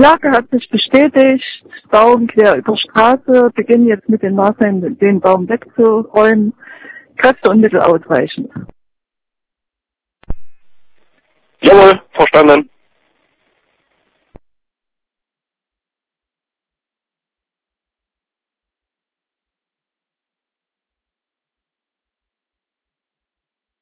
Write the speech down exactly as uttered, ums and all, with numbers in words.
Lage hat sich bestätigt, Baum quer über Straße, beginnen jetzt mit den Maßnahmen, den Baum wegzuräumen, Kräfte und Mittel ausreichend. Jawohl, verstanden.